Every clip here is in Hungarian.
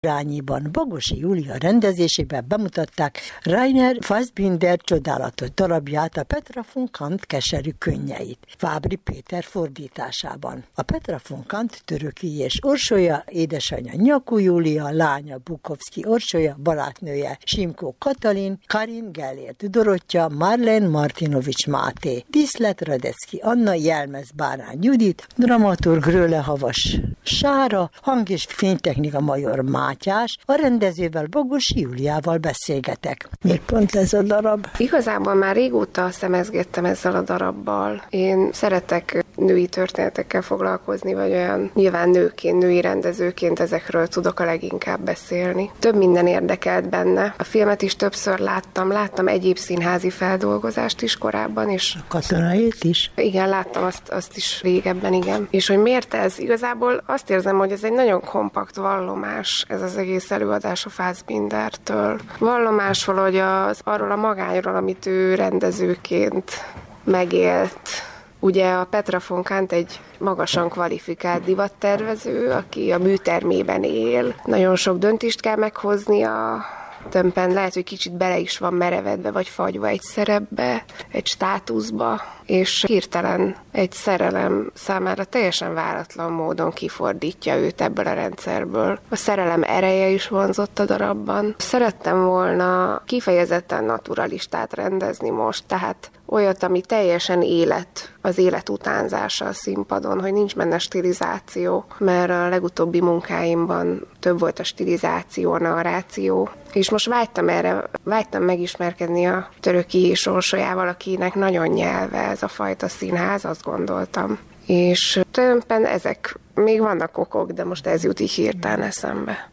Rányiban Bogosi Júlia rendezésében bemutatták Rainer Fassbinder csodálatos darabját, a Petra von Kant keserű könnyeit, Fábri Péter fordításában. A Petra von Kant Töröki és Orsolya, édesanyja Nyakó Júlia, lánya Bukovszki Orsolya, barátnője Simkó Katalin, Karin Gellért Dorottya, Marlene Martinovics Máté, Díszlet Radecki Anna, Jelmez Bárány Judit, dramaturg Röle Havas Sára, hang- és fénytechnika Major Mátyás, a rendezővel Bogosi Júliával beszélgetek. Miért pont ez a darab? Igazából már régóta szemezgettem ezzel a darabbal. Én szeretek női történetekkel foglalkozni, vagy olyan nyilván nőként, női rendezőként ezekről tudok a leginkább beszélni. Több minden érdekelt benne. A filmet is többször láttam egyéb színházi feldolgozást is korábban, és a Katonait is? Igen, láttam azt is régebben, igen. És hogy miért ez? Igazából azt érzem, hogy ez egy nagyon kompakt vallomás, ez az egész előadás a Fassbindertől. Vallomás valahogy arról a magányról, amit ő rendezőként megélt. Ugye a Petra von Kant egy magasan kvalifikált divattervező, aki a műtermében él. Nagyon sok döntést kell meghoznia, többen lehet, hogy kicsit bele is van merevedve, vagy fagyva egy szerepbe, egy státuszba, és hirtelen egy szerelem számára teljesen váratlan módon kifordítja őt ebből a rendszerből. A szerelem ereje is vonzott a darabban. Szerettem volna kifejezetten naturalistát rendezni most, tehát olyat, ami teljesen az élet utánzása a színpadon, hogy nincs benne stilizáció, mert a legutóbbi munkáimban több volt a stilizáció, a narráció, és most vágytam megismerkedni a Töröki és Orsolyával, akinek nagyon nyelve ez a fajta színház, azt gondoltam. És tulajdonképpen ezek még vannak okok, de most ez jut így hirtelen eszembe.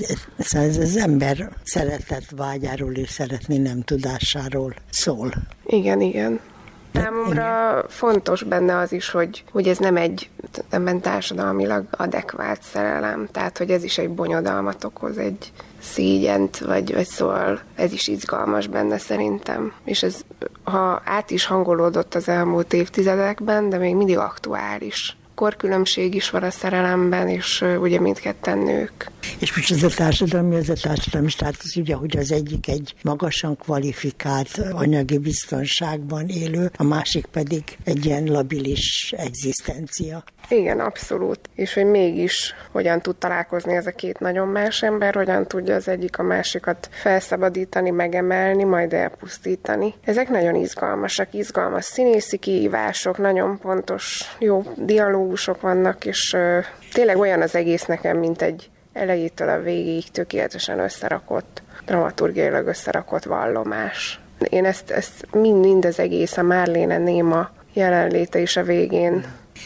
Ez az ember szeretet vágyáról és szeretni nem tudásáról szól. Igen. Számomra fontos benne az is, hogy ez nem egy társadalmilag adekvált szerelem, tehát hogy ez is egy bonyodalmat okoz, egy szégyent, vagy szóval ez is izgalmas benne szerintem. És ez, ha át is hangolódott az elmúlt évtizedekben, de még mindig aktuális. Korkülönbség is van a szerelemben, és ugye mindketten nők. És most ez a társadalmi státusz, ugye, hogy az egyik egy magasan kvalifikált anyagi biztonságban élő, a másik pedig egy ilyen labilis egzisztencia. Igen, abszolút. És hogy mégis hogyan tud találkozni ez a két nagyon más ember, hogyan tudja az egyik a másikat felszabadítani, megemelni, majd elpusztítani. Ezek nagyon izgalmasak, izgalmas színészi kihívások, nagyon pontos, jó dialógusok vannak, és tényleg olyan az egész nekem, mint egy elejétől a végéig tökéletesen összerakott, dramaturgiailag összerakott vallomás. Én ezt mind az egész, a Marlene néma jelenléte is a végén.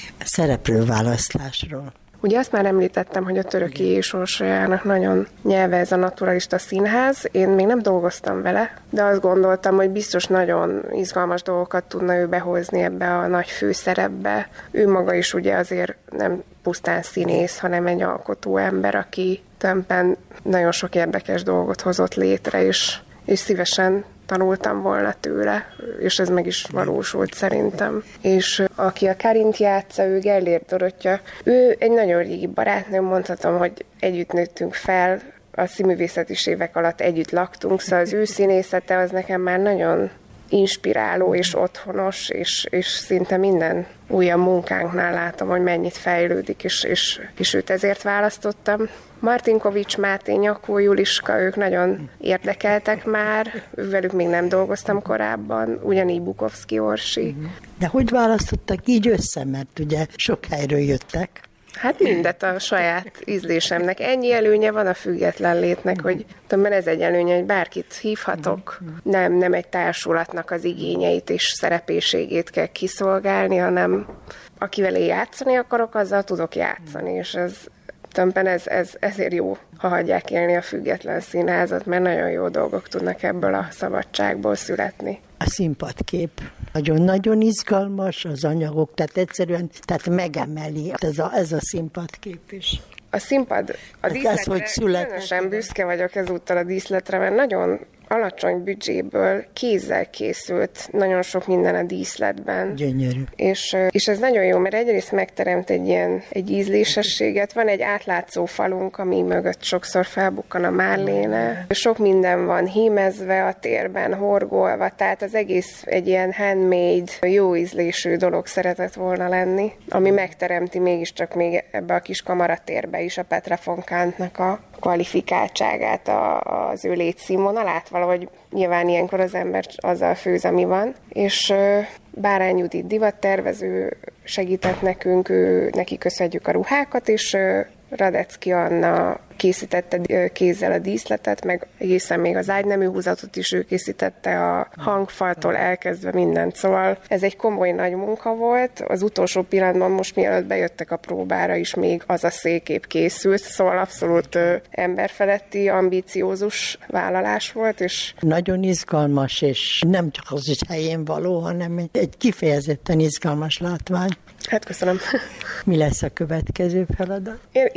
Szereplőválasztásról. Ugye azt már említettem, hogy a Töröki és Orsolyának nagyon nyelve ez a naturalista színház. Én még nem dolgoztam vele, de azt gondoltam, hogy biztos nagyon izgalmas dolgokat tudna ő behozni ebbe a nagy főszerepbe. Ő maga is ugye azért nem pusztán színész, hanem egy alkotó ember, aki többen nagyon sok érdekes dolgot hozott létre, és szívesen tanultam volna tőle, és ez meg is valósult szerintem. És aki a Karint játsza, ő Gellért Dorottya, ő egy nagyon régi barátnőm, mondhatom, hogy együtt nőttünk fel, a színművészeti évek alatt együtt laktunk, szóval az ő színészete az nekem már nagyon inspiráló és otthonos, és szinte minden újabb munkánknál látom, hogy mennyit fejlődik, és őt ezért választottam. Martinkovics Máté, Nyakó Juliska, ők nagyon érdekeltek már, velük még nem dolgoztam korábban, ugyanígy Bukovszki Orsi. De hogy választottak így össze, mert ugye sok helyről jöttek? Hát mindet a saját ízlésemnek. Ennyi előnye van a független létnek, hogy mert ez egy előnye, hogy bárkit hívhatok. Nem egy társulatnak az igényeit és szerepéségét kell kiszolgálni, hanem akivel én játszani akarok, azzal tudok játszani, és ezért jó, ha hagyják élni a független színházat, mert nagyon jó dolgok tudnak ebből a szabadságból születni. A színpadkép nagyon-nagyon izgalmas, az anyagok, tehát egyszerűen megemeli ez a színpadkép is. A színpad, a díszletre, különösen büszke vagyok ezúttal a díszletre, mert nagyon alacsony büdzséből kézzel készült nagyon sok minden a díszletben. Gyönyörű. És ez nagyon jó, mert egyrészt megteremt egy ízlésességet. Van egy átlátszó falunk, ami mögött sokszor felbukkan a Marléne. Sok minden van hímezve a térben, horgolva, tehát az egész egy ilyen handmade, jó ízlésű dolog szeretett volna lenni, ami megteremti mégiscsak még ebbe a kis kamaratérbe is a Petra von Kantnak a kvalifikáltságát, az ő létszínvonalát, valahogy nyilván ilyenkor az ember azzal főz, ami van. És Bárány Judit divattervező segített nekünk, neki köszönjük a ruhákat, és Radecki Anna készítette kézzel a díszletet, meg egészen még az ágynemű húzatot is ő készítette, a hangfaltól elkezdve mindent. Szóval ez egy komoly nagy munka volt. Az utolsó pillanatban, most mielőtt bejöttek a próbára is, még az a székép készült, szóval abszolút emberfeletti, ambíciózus vállalás volt. És nagyon izgalmas, és nem csak az is helyén való, hanem egy kifejezetten izgalmas látvány. Hát köszönöm. Mi lesz a következő feladat?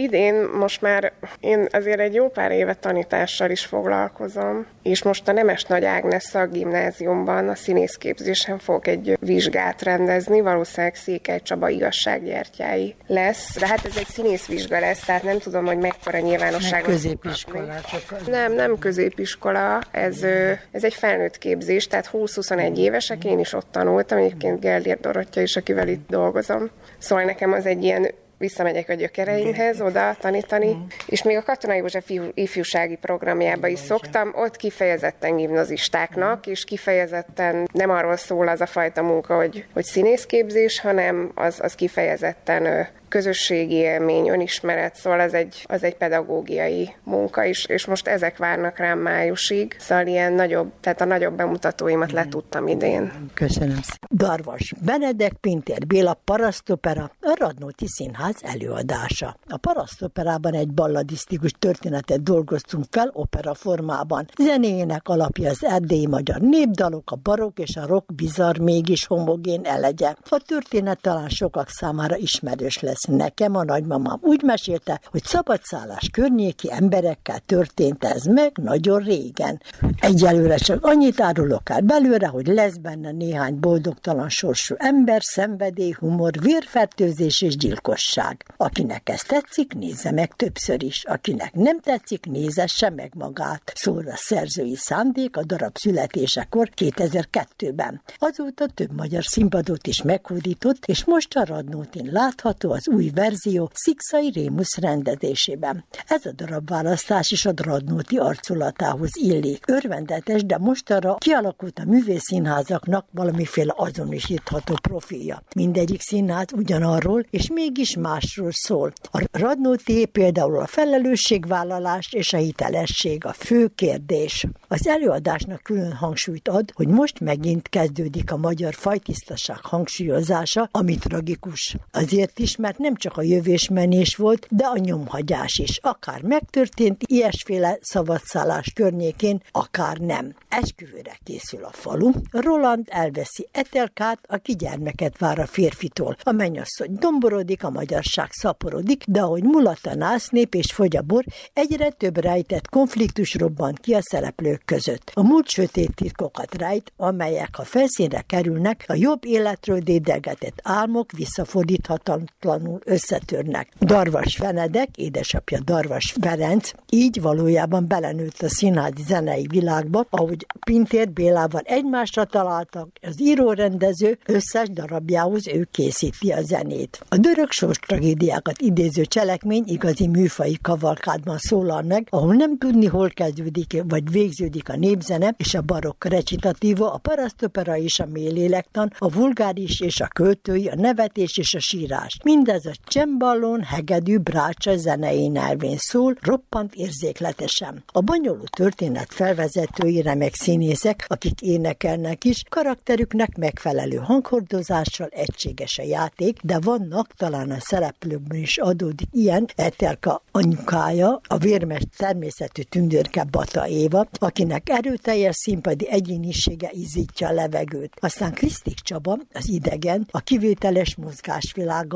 Én azért egy jó pár éve tanítással is foglalkozom, és most a Nemes Nagy Ágnes Szakgimnáziumban a színészképzésen fogok egy vizsgát rendezni, valószínűleg Székely Csaba igazsággyertyái lesz, de hát ez egy színészvizsga lesz, tehát nem tudom, hogy mekkora nyilvánosságot. Középiskolások. Nem középiskola, ez egy felnőtt képzés, tehát 20-21 évesek, én is ott tanultam, egyébként Gellér Dorottya is, akivel itt dolgozom. Szóval nekem az egy ilyen, visszamegyek a gyökereimhez oda tanítani, és még a Katona József ifjúsági programjába is szoktam, ott kifejezetten gimnazistáknak, és kifejezetten nem arról szól az a fajta munka, hogy színészképzés, hanem az kifejezetten közösségi élmény, önismeret, szóval az egy pedagógiai munka is, és most ezek várnak rám májusig, szóval ilyen nagyobb, a nagyobb bemutatóimat letudtam idén. Köszönöm szépen. Darvas Benedek, Pintér Béla, Parasztopera, a Radnóti Színház előadása. A Parasztoperában egy balladisztikus történetet dolgoztunk fel opera formában. Zenéjének alapja az erdélyi magyar népdalok, a barokk és a rock bizarr, mégis homogén elegye. A történet talán sokak számára ismerős lesz. Nekem a nagymamám úgy mesélte, hogy szabadszállás környéki emberekkel történt ez meg nagyon régen. Egyelőre csak annyit árulok el belőle, hogy lesz benne néhány boldogtalan sorsú ember, szenvedély, humor, vérfertőzés és gyilkosság. Akinek ez tetszik, nézze meg többször is. Akinek nem tetszik, nézesse meg magát. Szól a szerzői szándék a darab születésekor 2002-ben. Azóta több magyar színpadot is meghódított, és most a Radnótin látható az új verzió Szikszay Rémusz rendezésében. Ez a darabválasztás is a Radnóti arculatához illik. Örvendetes, de mostanra kialakult a művészszínházaknak valamiféle azonosítható profilja. Mindegyik színház ugyanarról, és mégis másról szól. A Radnóti például a felelősségvállalás és a hitelesség a fő kérdés. Az előadásnak külön hangsúlyt ad, hogy most megint kezdődik a magyar fajtisztaság hangsúlyozása, ami tragikus. Azért is, mert nem csak a jövésmenés volt, de a nyomhagyás is. Akár megtörtént ilyesféle szabadszállás környékén, akár nem. Esküvőre készül a falu. Roland elveszi Etelkát, aki gyermeket vár a férfitól. A mennyasszony domborodik, a magyarság szaporodik, de ahogy mulat a násznép és fogy a bor, egyre több rejtett konfliktus robban ki a szereplők között. A múlt sötét titkokat rejt, amelyek, ha felszínre kerülnek, a jobb életről dédelgetett álmok visszafordíthatatlanul összetörnek. Darvas Benedek, édesapja Darvas Ferenc, így valójában belenőtt a színházi zenei világba, ahogy Pintér Bélával egymásra találtak, az író-rendező összes darabjához ő készíti a zenét. A görög sorstragédiákat idéző cselekmény igazi műfai kavalkádban szólal meg, ahol nem tudni, hol kezdődik vagy végződik a népzene és a barokk recitatíva, a parasztopera és a mélélektan, a vulgáris és a költői, a nevetés és a sírás. Mindez a cemballón, hegedű, brácsa zenei nyelvén szól, roppant érzékletesen. A bonyolult történet felvezetői remek színészek, akik énekelnek is, karakterüknek megfelelő hanghordozással egységes a játék, de vannak, talán a szereplőkben is adódik ilyen, Etelka anyukája, a vérmes természetű tündérke Bata Éva, akinek erőteljes színpadi egyénisége izzítja a levegőt. Aztán Krisztik Csaba, az idegen, a kivételes mozgásvilággal nagyon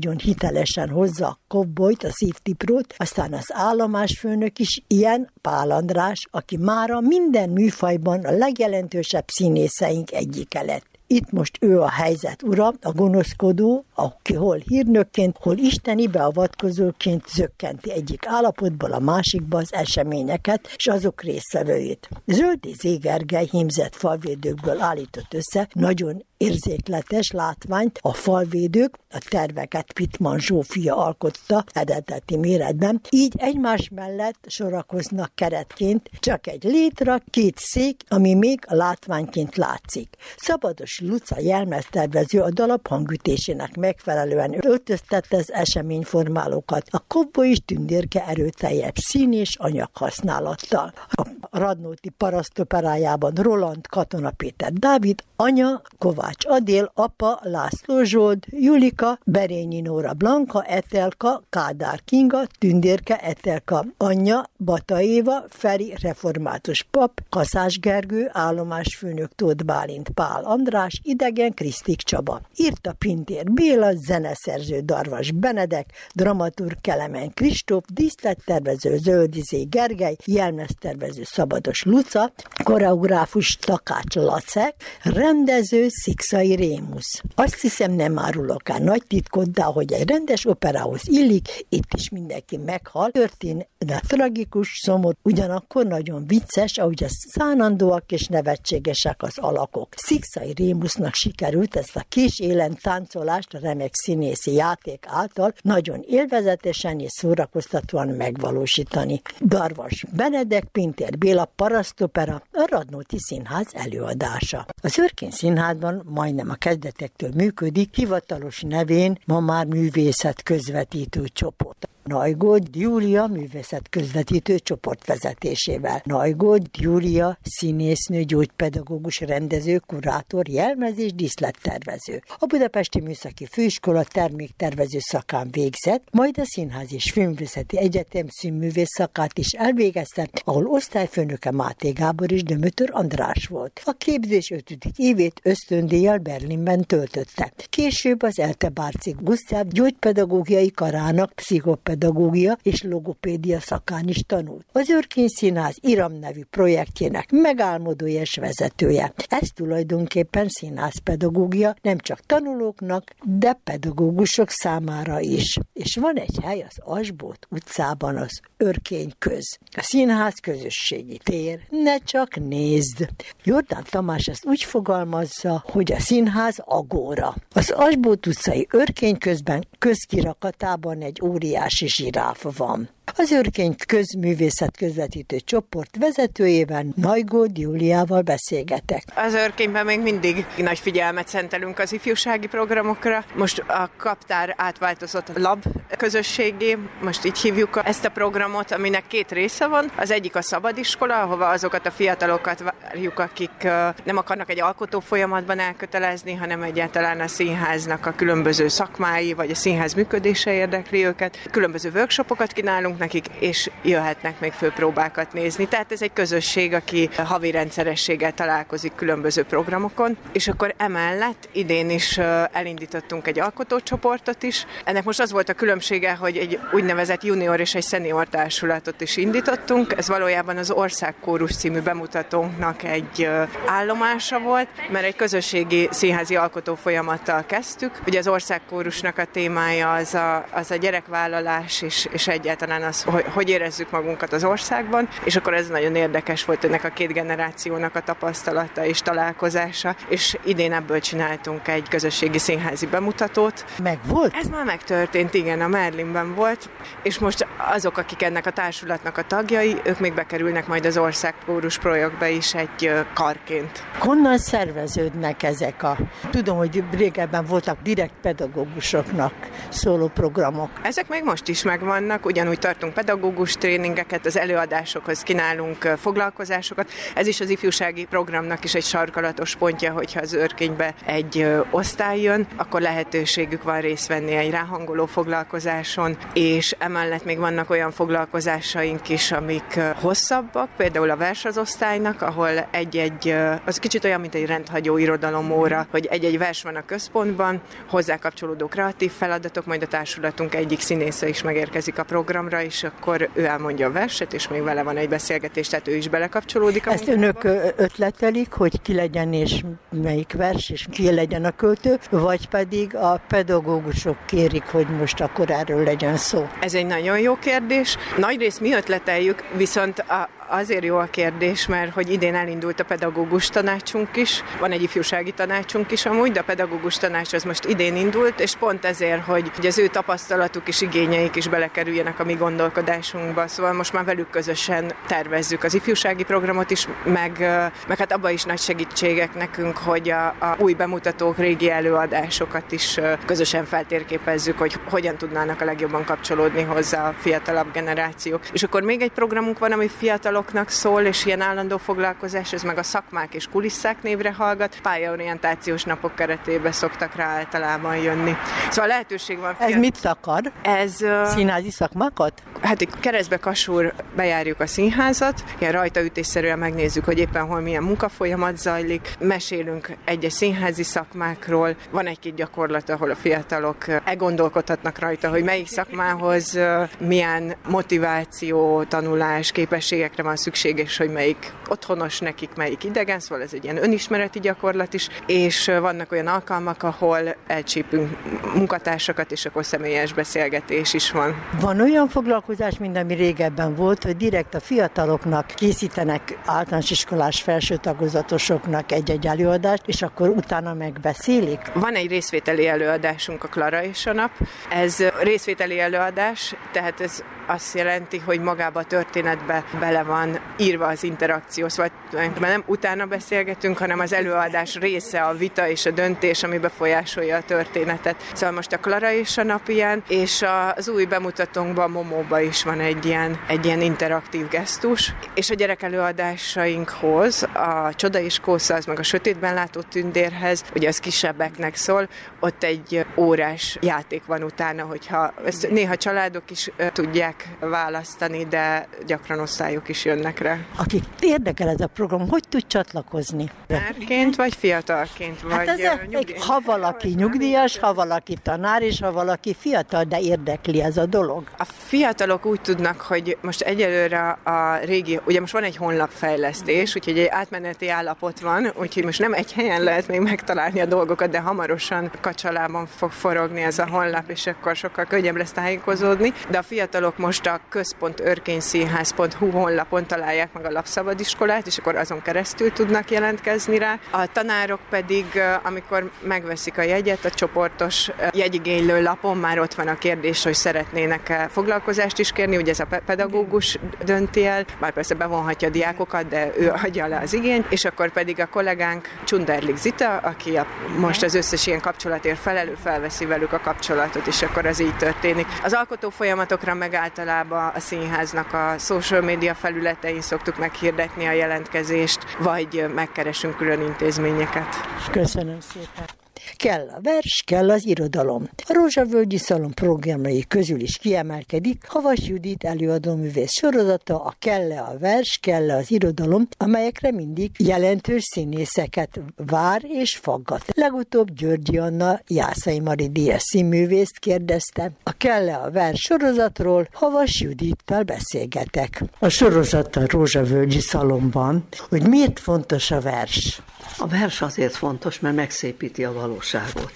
nagyon hitelesen hozza a cowboyt, a szívtiprót, aztán az állomásfőnök is ilyen, Pál András, aki mára minden műfajban a legjelentősebb színészeink egyike lett. Itt most ő a helyzet ura, a gonoszkodó, aki hol hírnökként, hol isteni beavatkozóként zökkenti egyik állapotból a másikba az eseményeket és azok résztvevőit. Zöldi Zégergely hímzett falvédőkből állított össze nagyon érzékletes látványt, a falvédők, a terveket Pittman Zsófia alkotta eredeti méretben, így egymás mellett sorakoznak keretként, csak egy létra, két szék, ami még a látványként látszik. Szabados Luca jelmeztervező a dalap hangütésének megfelelően öltöztette az eseményformálókat, a cowboy és tündérke erőteljesebb szín és anyaghasználattal. A Radnóti parasztoperájában Roland Katona Péter Dávid, anya Kovács Adél, apa László Zsold, Julika, Berényi Nóra Blanka, Etelka, Kádár Kinga, tündérke Etelka, anyja Bata Éva, Feri református pap, Kaszás Gergő, állomásfőnök Tóth Bálint, Pál András, idegen Krisztik Csaba. Írta Pintér Béla, zeneszerző Darvas Benedek, dramaturg Kelemen Kristóf, díszlettervező Zöldizé Gergely, jelmeztervező Szabados Luca, koreográfus Takács Lacek, rendező Szikszai Rémusz. Azt hiszem, nem árulok el nagy titkot, de hogy egy rendes operához illik, itt is mindenki meghal. Történet tragikus, szomorú, ugyanakkor nagyon vicces, ahogy a szánandóak és nevetségesek az alakok. Szikszai Rémusznak sikerült ezt a kis élen táncolást a remek színészi játék által nagyon élvezetesen és szórakoztatóan megvalósítani. Darvas Benedek, Pintér Béla parasztopera, a Radnóti Színház előadása. Az Örkény Színházban majdnem a kezdetektől működik, hivatalos nevén ma már művészet közvetítő csoport. Najgód Júlia művészet közvetítő csoport vezetésével. Najgód Júlia színésznő, gyógypedagógus, rendező, kurátor, jelmez és díszlettervező. A Budapesti Műszaki Főiskola terméktervező szakán végzett, majd a Színház és Filmvészeti Egyetem színművész szakát is elvégezte, ahol osztályfőnöke Máté Gábor és Dömötör András volt. A képzés 5. évét ösztöndíjjal Berlinben töltötte. Később az ELTE Bárci Gusztáv gyógypedagógiai karának pszichopedagógia és logopédia szakán is tanult. Az Örkény Színház Iram nevű projektjének megálmodója és vezetője. Ez tulajdonképpen színházpedagógia nem csak tanulóknak, de pedagógusok számára is. És van egy hely az Asbót utcában, az Örkény köz. A színház közösségi tér, ne csak nézd. Jordán Tamás ezt úgy fogalmazza, hogy a színház agóra. Az Asbót utcai Örkény közben közkirakatában egy óriási zsiráf van. Az Örkény közművészet közvetítő csoport vezetőjével, Najgód Júliával beszélgetek. Az Örkényben még mindig nagy figyelmet szentelünk az ifjúsági programokra. Most a Kaptár átváltozott a Lab közösségé, most így hívjuk ezt a programot, aminek 2 része van. Az egyik a szabadiskola, ahova azokat a fiatalokat várjuk, akik nem akarnak egy alkotó folyamatban elkötelezni, hanem egyáltalán a színháznak a különböző szakmái, vagy a színház működése érdekli őket. Különböző workshopokat kínálunk nekik, és jöhetnek még főpróbákat nézni. Tehát ez egy közösség, aki havi rendszerességgel találkozik különböző programokon, és akkor emellett idén is elindítottunk egy alkotócsoportot is. Ennek most az volt a különbsége, hogy egy úgynevezett junior és egy senior társulatot is indítottunk. Ez valójában az Országkórus című bemutatónknak egy állomása volt, mert egy közösségi színházi alkotó folyamattal kezdtük. Ugye az Országkórusnak a témája az a gyerekvállalás, és egyáltalán az, hogy érezzük magunkat az országban, és akkor ez nagyon érdekes volt ennek a 2 generációnak a tapasztalata és találkozása, és idén ebből csináltunk egy közösségi színházi bemutatót. Meg volt? Ez már megtörtént, igen, a Merlinben volt, és most azok, akik ennek a társulatnak a tagjai, ők még bekerülnek majd az Országkórus projektbe is egy karként. Honnan szerveződnek ezek Tudom, hogy régebben voltak direkt pedagógusoknak szóló programok. Ezek még most is megvannak, ugyanúgy tartunk pedagógus tréningeket, az előadásokhoz kínálunk foglalkozásokat. Ez is az ifjúsági programnak is egy sarkalatos pontja, hogyha az Örkénybe egy osztály jön, akkor lehetőségük van részt venni egy ráhangoló foglalkozáson, és emellett még vannak olyan foglalkozásaink is, amik hosszabbak, például a vers az osztálynak, ahol az kicsit olyan, mint egy rendhagyó irodalomóra, hogy egy vers van a központban, hozzá kapcsolódó kreatív feladatok, majd a társulatunk egyik színésze is megérkezik a programra, és akkor ő elmondja a verset, és még vele van egy beszélgetés, tehát ő is belekapcsolódik a Ezt önök ötletelik, hogy ki legyen és melyik vers, és ki legyen a költő, vagy pedig a pedagógusok kérik, hogy most akkor erről legyen szó? Ez egy nagyon jó kérdés. Nagyrészt mi ötleteljük, viszont azért jó a kérdés, mert hogy idén elindult a pedagógus tanácsunk is, van egy ifjúsági tanácsunk is amúgy, de a pedagógus tanács az most idén indult, és pont ezért, hogy az ő tapasztalatuk és igényeik is belekerüljenek a mi gondolkodásunkba. Szóval most már velük közösen tervezzük az ifjúsági programot is, meg hát abban is nagy segítségek nekünk, hogy a új bemutatók, régi előadásokat is közösen feltérképezzük, hogy hogyan tudnának a legjobban kapcsolódni hozzá a fiatalabb generációk. És akkor még egy programunk van, ami fiataloknak szól, és ilyen állandó foglalkozás, ez meg a Szakmák és kulisszák névre hallgat. Pályaorientációs napok keretében szoktak rá általában jönni. Szóval lehetőség van. Ez mit akar? Ez színházi szakmákat? Hát itt Keresztbe Kassúr bejárjuk a színházat, ilyen rajtaütésszerűen megnézzük, hogy éppen hol milyen munkafolyamat zajlik, mesélünk egyes színházi szakmákról, van egy-két gyakorlat, ahol a fiatalok elgondolkodhatnak rajta, hogy melyik szakmához milyen motiváció, tanulás, képességekre van szükség, és hogy melyik otthonos nekik, melyik idegen, szóval ez egy ilyen önismereti gyakorlat is, és vannak olyan alkalmak, ahol elcsípünk munkatársakat, és akkor személyes beszélgetés is van. Van olyan foglalkozás, mint ami régebben volt, hogy direkt a fiataloknak készítenek általános iskolás felső tagozatosoknak egy-egy előadást, és akkor utána megbeszélik? Van egy részvételi előadásunk, a Klara és a nap. Ez részvételi előadás, tehát ez azt jelenti, hogy magába a történetbe bele van írva az interakció. Szóval nem utána beszélgetünk, hanem az előadás része a vita és a döntés, ami befolyásolja a történetet. Szóval most a Klara és a nap ilyen, és az új bemutatónkban, Momóba is van egy ilyen interaktív gesztus. És a gyerekelőadásainkhoz, a Csoda és Kósza, az meg a Sötétben látó tündérhez, ugye az kisebbeknek szól, ott egy órás játék van utána, hogyha ezt néha családok is tudják választani, de gyakran osztályok is jönnek rá. Akik érdekel ez a program, hogy tud csatlakozni? Tanárként vagy fiatalként? Hát ha valaki nyugdíjas, ha valaki tanár, és ha valaki fiatal, de érdekli ez a dolog. A fiatalok úgy tudnak, hogy most egyelőre a régi, ugye most van egy honlapfejlesztés, úgyhogy egy átmeneti állapot van, úgyhogy most nem egy helyen lehet még megtalálni a dolgokat, de hamarosan kacsalában fog forogni ez a honlap, és akkor sokkal könnyebb lesz tájékozódni, de a fiatalok most a központ-örkényszínház.hu honlapon találják meg a lapszabadiskolát, és akkor azon keresztül tudnak jelentkezni rá. A tanárok pedig, amikor megveszik a jegyet, a csoportos jegyigénylő lapon már ott van a kérdés, hogy szeretnének foglalkozást is kérni, ugye ez a pedagógus dönti el, már persze bevonhatja a diákokat, de ő adja le az igényt, és akkor pedig a kollégánk Csunderlik Zita, aki most az összes ilyen kapcsolatért felelő, felveszi velük a kapcsolatot, és akkor az így történik. Az alkotó folyamatokra meg általában a színháznak a social media felületein szoktuk meghirdetni a jelentkezést, vagy megkeresünk külön intézményeket. Köszönöm szépen. Kell a vers, kell az irodalom. A Rózsavölgyi Szalon programjai közül is kiemelkedik Havas Judit előadóművész sorozata, a Kell-e a vers, kell-e az irodalom, amelyekre mindig jelentős színészeket vár és faggat. Legutóbb Györgyi Anna Jászai Mari díjas színművészt kérdezte. A Kell-e a vers sorozatról Havas Judittal beszélgetek. A sorozat a Rózsavölgyi Szalonban, hogy miért fontos a vers? A vers azért fontos, mert megszépíti a valóságot.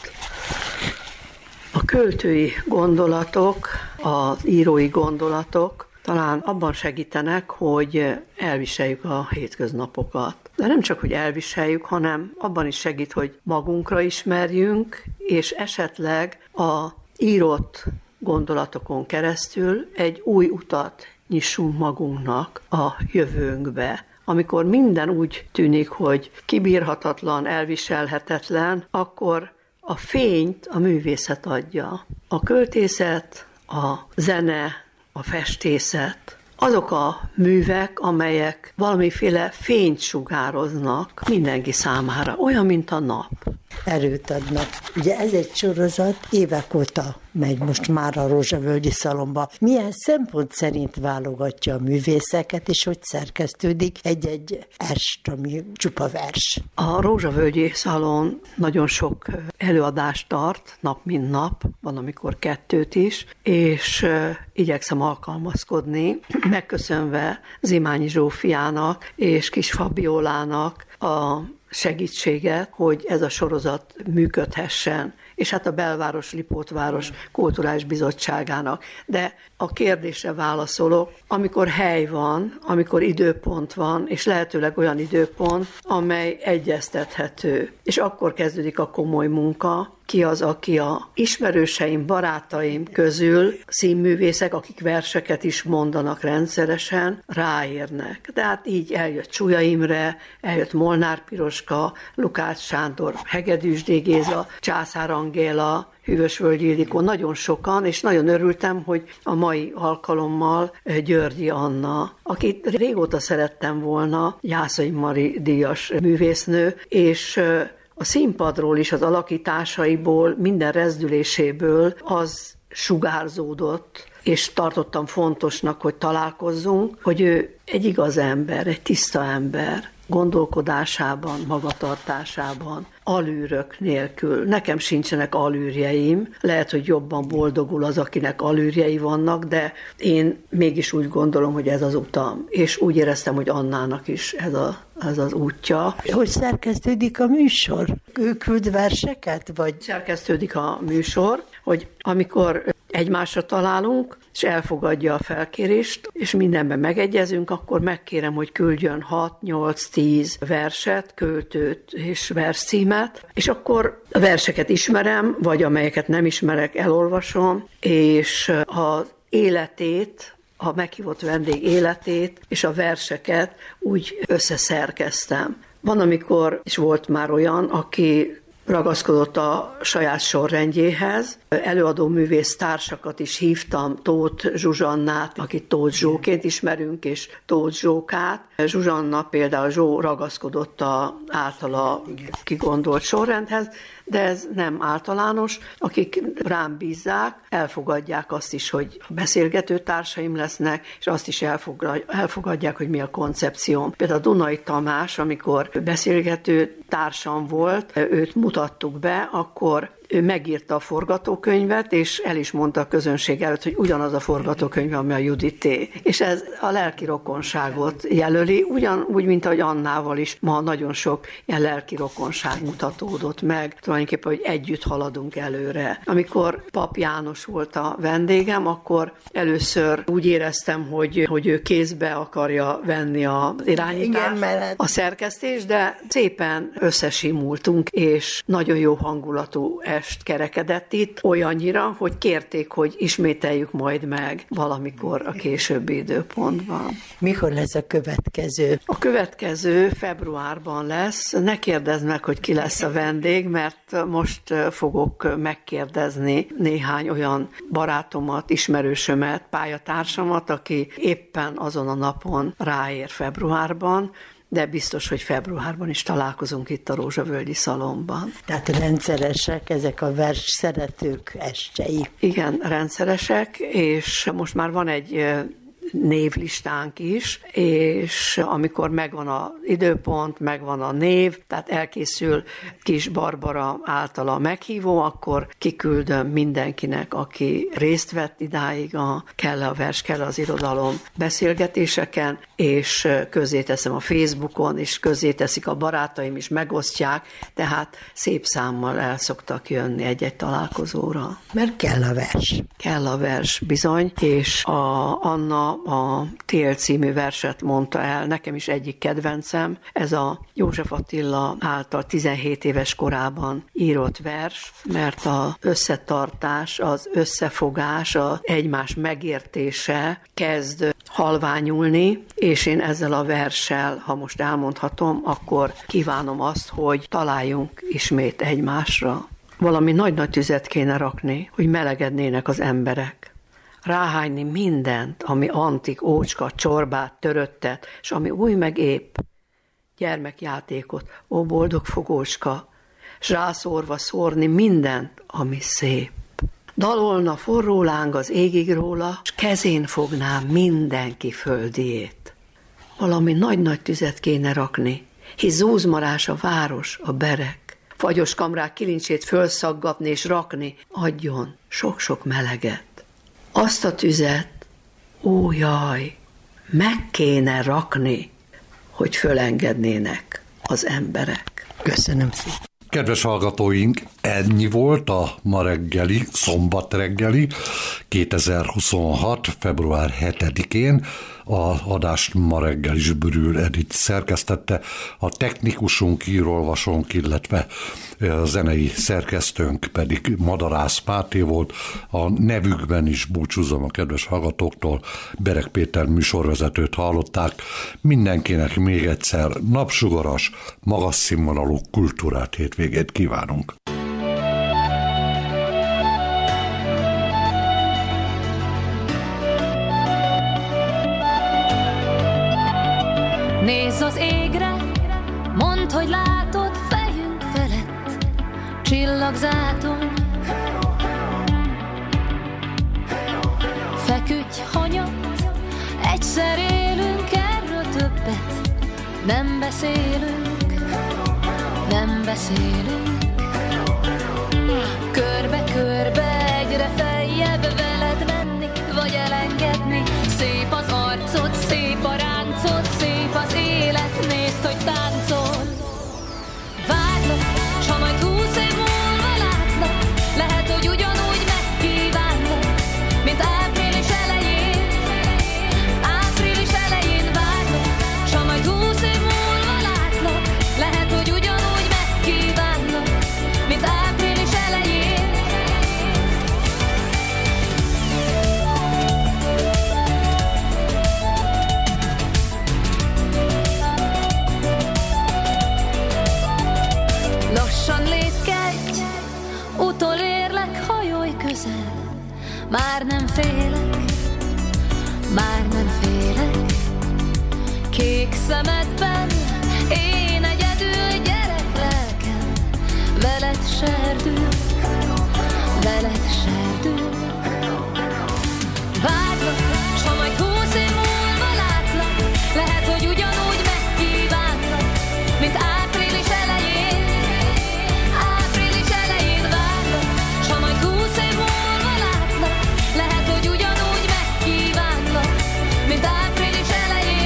A költői gondolatok, az írói gondolatok talán abban segítenek, hogy elviseljük a hétköznapokat. De nem csak, hogy elviseljük, hanem abban is segít, hogy magunkra ismerjünk, és esetleg a írott gondolatokon keresztül egy új utat nyissunk magunknak a jövőnkbe. Amikor minden úgy tűnik, hogy kibírhatatlan, elviselhetetlen, akkor a fényt a művészet adja. A költészet, a zene, a festészet, azok a művek, amelyek valamiféle fényt sugároznak mindenki számára, olyan, mint a nap. Erőt adnak. Ugye ez egy sorozat, évek óta megy most már a Rózsavölgyi Szalonba. Milyen szempont szerint válogatja a művészeket, és hogy szerkesztődik egy-egy est, ami csupa vers? A Rózsavölgyi Szalon nagyon sok előadást tart, nap mint nap, van amikor 2 is, és igyekszem alkalmazkodni, megköszönve Zimányi Zsófiának és Kis Fabiolának a segítséget, hogy ez a sorozat működhessen, és hát a Belváros Lipótváros Kulturális Bizottságának. De a kérdésre válaszolok, amikor hely van, amikor időpont van, és lehetőleg olyan időpont, amely egyeztethető. És akkor kezdődik a komoly munka, ki az, aki a ismerőseim, barátaim közül színművészek, akik verseket is mondanak rendszeresen, ráérnek. De hát így eljött Csuja Imre, eljött Molnár Piroska, Lukács Sándor, Hegedűs D. Géza, Császár Angéla, Hűvösvölgyi Ildikó, nagyon sokan, és nagyon örültem, hogy a mai alkalommal Györgyi Anna, akit régóta szerettem volna, Jászai Mari díjas művésznő, és a színpadról is, az alakításaiból, minden rezdüléséből az sugárzódott, és tartottam fontosnak, hogy találkozzunk, hogy ő egy igaz ember, egy tiszta ember, gondolkodásában, magatartásában, alűrök nélkül. Nekem sincsenek alűrjeim, lehet, hogy jobban boldogul az, akinek alűrjei vannak, de én mégis úgy gondolom, hogy ez az utam. És úgy éreztem, hogy Annának is ez az útja. Hogy szerkesztődik a műsor? Ő küld verseket, vagy? Szerkesztődik a műsor, hogy amikor egymásra találunk, és elfogadja a felkérést, és mindenben megegyezünk, akkor megkérem, hogy küldjön 6-8-10 verset, költőt és verscímet, és akkor a verseket ismerem, vagy amelyeket nem ismerek, elolvasom, és az életét, a meghívott vendég életét és a verseket úgy összeszerkeztem. Van, amikor, és volt már olyan, aki ragaszkodott a saját sorrendjéhez. Előadó művész társakat is hívtam, Tóth Zsuzsannát, akit Tóth Zsóként ismerünk, és Tóth Zsókát. Zsuzsanna például Zsó ragaszkodott az általa kigondolt sorrendhez, de ez nem általános. Akik rám bízzák, elfogadják azt is, hogy beszélgető társaim lesznek, és azt is elfogadják, hogy mi a koncepcióm. Például Dunai Tamás, amikor beszélgető társam volt, őt mutattuk be, akkor ő megírta a forgatókönyvet, és el is mondta a közönség előtt, hogy ugyanaz a forgatókönyv, ami a Judité. És ez a lelki rokonságot jelöli, ugyanúgy, mint ahogy Annával is ma nagyon sok ilyen lelki rokonság mutatódott meg, tulajdonképpen, hogy együtt haladunk előre. Amikor Pap János volt a vendégem, akkor először úgy éreztem, hogy ő kézbe akarja venni az irányítást, a szerkesztést, de szépen összesimultunk, és nagyon jó hangulatú est kerekedett itt, olyannyira, hogy kérték, hogy ismételjük majd meg valamikor a későbbi időpontban. Mikor lesz a következő? A következő februárban lesz. Ne kérdezd meg, hogy ki lesz a vendég, mert most fogok megkérdezni néhány olyan barátomat, ismerősömet, pályatársamat, aki éppen azon a napon ráér februárban, de biztos, hogy februárban is találkozunk itt a Rózsavölgyi Szalonban. Tehát rendszeresek ezek a vers szeretők estjei. Igen, rendszeresek, és most már van egy névlistánk is, és amikor megvan az időpont, megvan a név, tehát elkészül Kis Barbara általa meghívó, akkor kiküldöm mindenkinek, aki részt vett idáig a Kell a vers, kell az irodalom beszélgetéseken, és közzéteszem a Facebookon, és közzéteszik a barátaim is, megosztják, tehát szép számmal el szoktak jönni egy-egy találkozóra. Mert kell a vers. Kell a vers, bizony, és Anna a Tél című verset mondta el, nekem is egyik kedvencem, ez a József Attila által 17 éves korában írott vers, mert az összetartás, az összefogás, az egymás megértése kezd halványulni, és én ezzel a verssel, ha most elmondhatom, akkor kívánom azt, hogy találjunk ismét egymásra. Valami nagy-nagy tüzet kéne rakni, hogy melegednének az emberek. ráhányni mindent, ami antik, ócska, csorbát, töröttet, és ami új meg épp. Gyermekjátékot, ó boldog fogócska, s rászórva szórni mindent, ami szép. Dalolna forró láng az égig róla, s kezén fogná mindenki földiét. Valami nagy-nagy tüzet kéne rakni, hisz zúzmarás a város, a berek. Fagyos kamrák kilincsét fölszaggatni és rakni, adjon sok-sok meleget. Azt a tüzet, ó jaj, meg kéne rakni, hogy fölengednének az emberek. Köszönöm szépen. Kedves hallgatóink, ennyi volt a ma reggeli, szombat reggeli, 2026. február 7-én. Az adást ma reggel is Bürül Edith szerkesztette, a technikusunk, írolvasónk, illetve a zenei szerkesztőnk pedig Madarász Máté volt. A nevükben is búcsúzom a kedves hallgatóktól, Bereg Péter műsorvezetőt hallották. Mindenkinek még egyszer napsugaras, magas színvonalú kultúrát hétvégét kívánunk. Nézz az égre, mondd, hogy látod fejünk felett csillagzáton. Feküdj hanyat, egyszer élünk, erről többet nem beszélünk, nem beszélünk. Körbe-körbe egyre feljebb veled menni, vagy elengedni. Szép az arcod, szép a ráncod, szép az élet, nézd, hogy táncol. Várlak, s ha majd 20 év múlva látlak, lehet, hogy ugyanúgy megkívánlak, mint április elején. Április elején várlak, s ha majd 20 év múlva látlak, lehet, hogy ugyanúgy megkívánlak, mint április elején. Lassan lépkedj, utolérlek, hajolj közel. Már nem félek, már nem félek. Kék szemedben